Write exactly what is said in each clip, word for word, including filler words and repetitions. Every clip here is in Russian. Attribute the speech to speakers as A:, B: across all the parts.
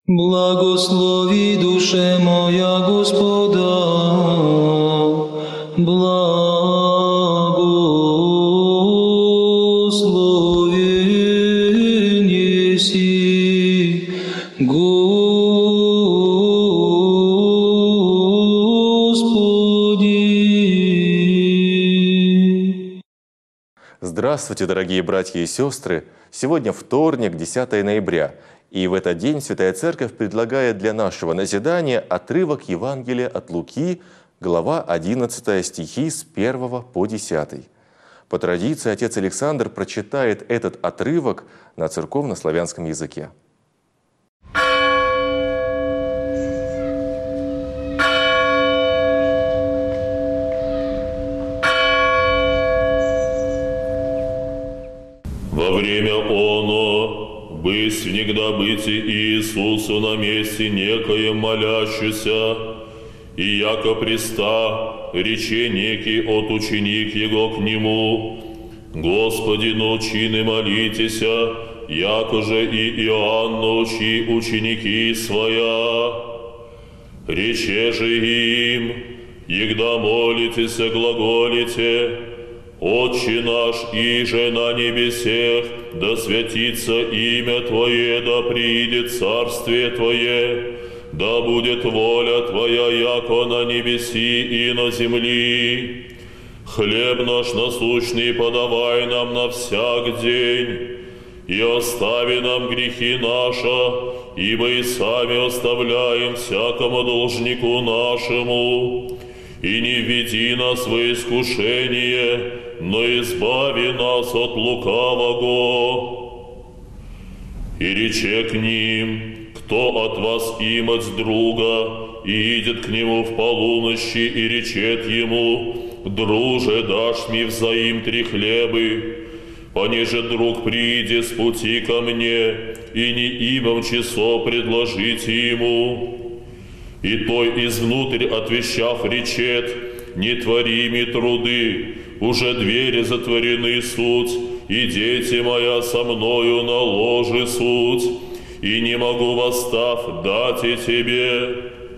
A: Благослови, душе моя, Господа, благословен еси, Господи.
B: Здравствуйте, дорогие братья и сестры! Сегодня вторник, десятое ноября, и в этот день Святая Церковь предлагает для нашего назидания отрывок Евангелия от Луки, глава одиннадцатая, стихи с первого по десятый. По традиции отец Александр прочитает этот отрывок на церковно-славянском языке.
C: Во время оно, бысь внегда быти Иисусу на месте некоем молящуся, и яко приста рече некий от ученик его к нему: «Господи, научи не молитеся, яко же и Иоанн научи ученики своя». Рече же им: «Егда молитеся, глаголите: Отче наш, иже на небесех, да святится имя Твое, да приидет царствие Твое, да будет воля Твоя, яко на небеси и на земли. Хлеб наш насущный подавай нам на всяк день, и остави нам грехи наши, ибо и сами оставляем всякому должнику нашему. И не введи нас во искушение, но избави нас от лукавого». И рече к ним: «Кто от вас имать друга, и идет к нему в полуночи, и речет ему: Друже, дашь мне взаим три хлебы, понеже друг прииде с пути ко мне, и не имам часов предложите ему. И той извнутрь отвещав речет: Не твори ми труды, уже двери затворены суть, и дети моя со мною на ложе суть, и не могу восстав дать и тебе.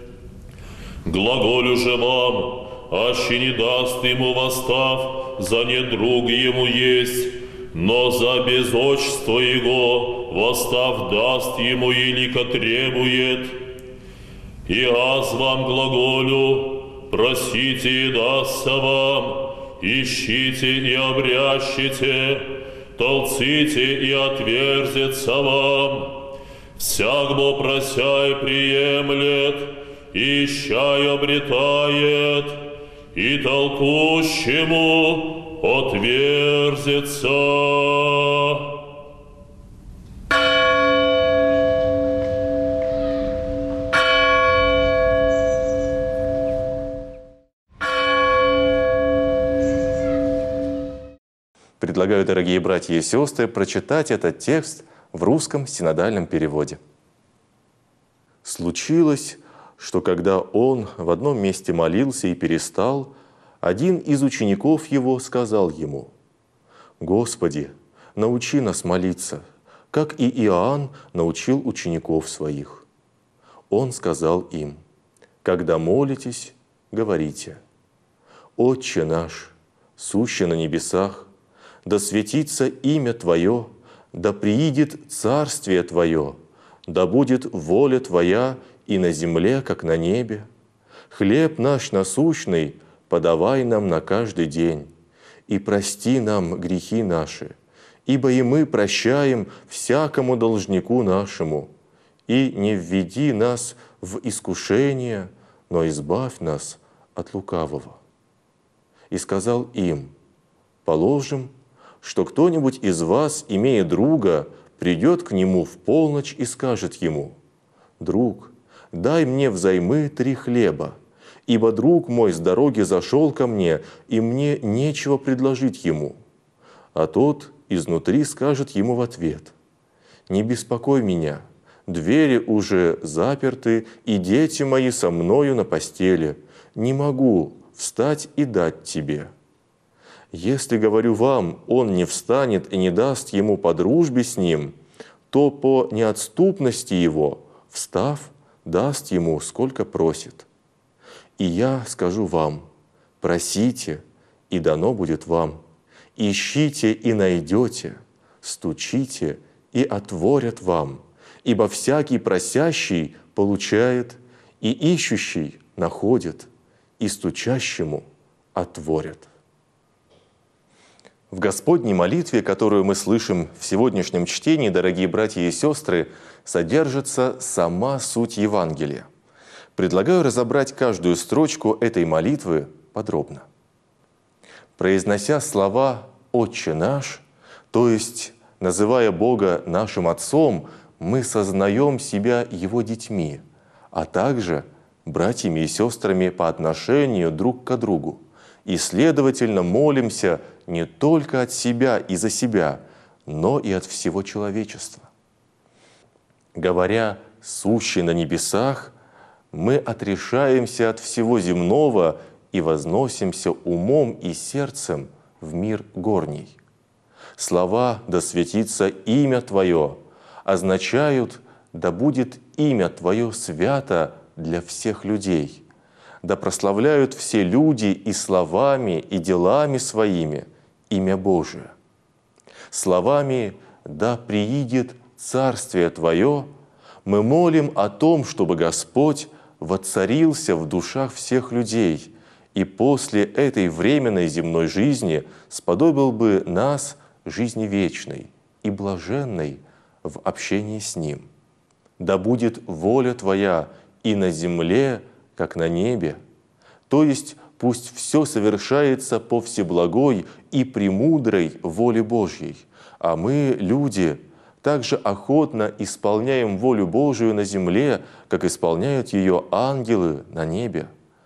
C: Глаголю же вам, аще не даст ему восстав, за недруг ему есть, но за безотчество его восстав даст ему, илико требует. И аз вам глаголю: просите, и дастся вам, ищите и обрящите, толците и отверзется вам. Всяк бо прося и приемлет, ища и обретает, и толкущему отверзется».
B: Предлагаю, дорогие братья и сестры, прочитать этот текст в русском синодальном переводе. «Случилось, что когда он в одном месте молился и перестал, один из учеников его сказал ему: „Господи, научи нас молиться, как и Иоанн научил учеников своих“. Он сказал им: „Когда молитесь, говорите: Отче наш, сущий на небесах, да светится имя Твое, да приидет царствие Твое, да будет воля Твоя и на земле, как на небе. Хлеб наш насущный подавай нам на каждый день, и прости нам грехи наши, ибо и мы прощаем всякому должнику нашему, и не введи нас в искушение, но избавь нас от лукавого». И сказал им: «Положим, что кто-нибудь из вас, имея друга, придет к нему в полночь и скажет ему: „Друг, дай мне взаймы три хлеба, ибо друг мой с дороги зашел ко мне, и мне нечего предложить ему“. А тот изнутри скажет ему в ответ: „Не беспокой меня, двери уже заперты, и дети мои со мною на постели, не могу встать и дать тебе“. Если, говорю вам, он не встанет и не даст ему по дружбе с ним, то по неотступности его встав, даст ему, сколько просит. И я скажу вам, просите, и дано будет вам, ищите и найдете, стучите и отворят вам, ибо всякий просящий получает, и ищущий находит, и стучащему отворят». В Господней молитве, которую мы слышим в сегодняшнем чтении, дорогие братья и сестры, содержится сама суть Евангелия. Предлагаю разобрать каждую строчку этой молитвы подробно. Произнося слова «Отче наш», то есть называя Бога нашим Отцом, мы сознаем себя Его детьми, а также братьями и сестрами по отношению друг к другу. И, следовательно, молимся не только от себя и за себя, но и от всего человечества. Говоря «сущий на небесах», мы отрешаемся от всего земного и возносимся умом и сердцем в мир горний. Слова «да светится имя Твое» означают «да будет имя Твое свято для всех людей». Да прославляют все люди и словами, и делами своими имя Божие. Словами «да приидет Царствие Твое» мы молим о том, чтобы Господь воцарился в душах всех людей и после этой временной земной жизни сподобил бы нас жизни вечной и блаженной в общении с Ним. Да будет воля Твоя и на земле, как на небе. То есть пусть все совершается по всеблагой и премудрой воле Божьей, а мы, люди, также охотно исполняем волю Божию на земле, как исполняют ее ангелы на небе.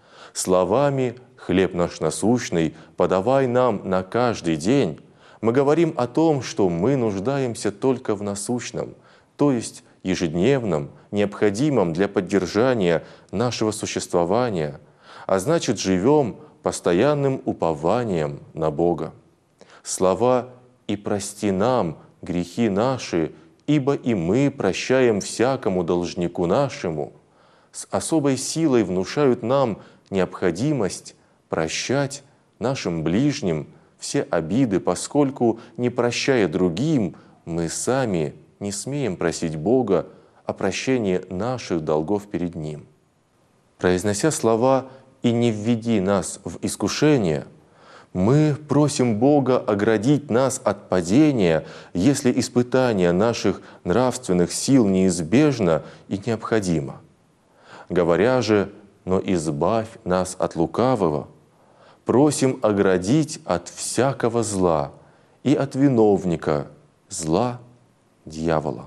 B: Словами «хлеб наш насущный, подавай нам на каждый день» мы говорим о том, что мы нуждаемся только в насущном, то есть ежедневном, необходимом для поддержания нашего существования, а значит, живем постоянным упованием на Бога. Слова «и прости нам грехи наши, ибо и мы прощаем всякому должнику нашему» с особой силой внушают нам необходимость прощать нашим ближним все обиды, поскольку, не прощая другим, мы сами не смеем просить Бога о прощении наших долгов перед Ним. Произнося слова «и не введи нас в искушение», мы просим Бога оградить нас от падения, если испытание наших нравственных сил неизбежно и необходимо. Говоря же «но избавь нас от лукавого», просим оградить от всякого зла и от виновника зла дьявола.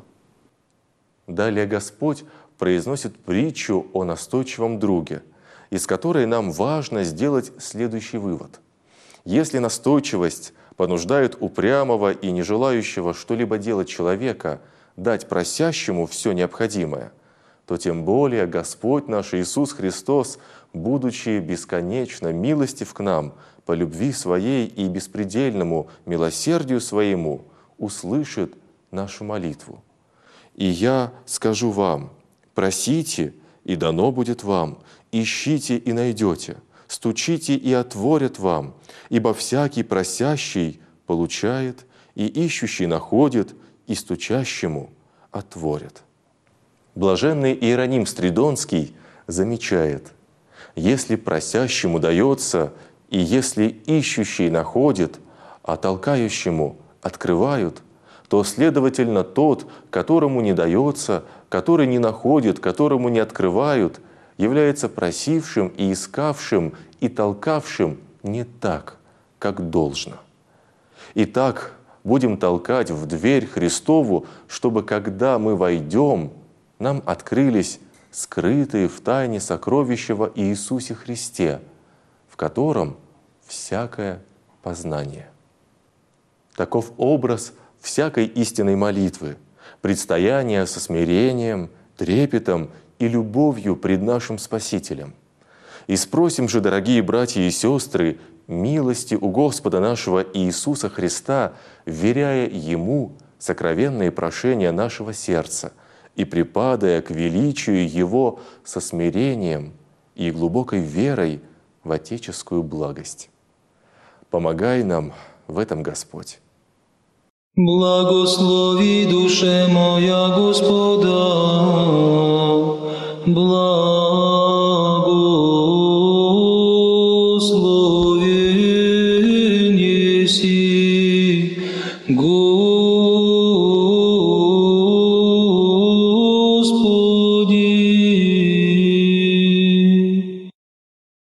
B: Далее Господь произносит притчу о настойчивом друге, из которой нам важно сделать следующий вывод. Если настойчивость понуждает упрямого и не желающего что-либо делать человека дать просящему все необходимое, то тем более Господь наш Иисус Христос, будучи бесконечно милостив к нам по любви Своей и беспредельному милосердию Своему, услышит нашу молитву. «И я скажу вам, просите, и дано будет вам, ищите и найдете, стучите и отворят вам, ибо всякий просящий получает, и ищущий находит, и стучащему отворят». Блаженный Иероним Стридонский замечает: «Если просящему дается, и если ищущий находит, а толкающему открывают, то, следовательно, тот, которому не дается, который не находит, которому не открывают, является просившим и искавшим и толкавшим не так, как должно. Итак, будем толкать в дверь Христову, чтобы, когда мы войдем, нам открылись скрытые в тайне сокровища во Иисусе Христе, в котором всякое познание». Таков образ всякой истинной молитвы, предстояния со смирением, трепетом и любовью пред нашим Спасителем. И спросим же, дорогие братья и сестры, милости у Господа нашего Иисуса Христа, вверяя Ему сокровенные прошения нашего сердца и припадая к величию Его со смирением и глубокой верой в отеческую благость. Помогай нам в этом, Господь.
A: Благослови душе моя Господа, благослови.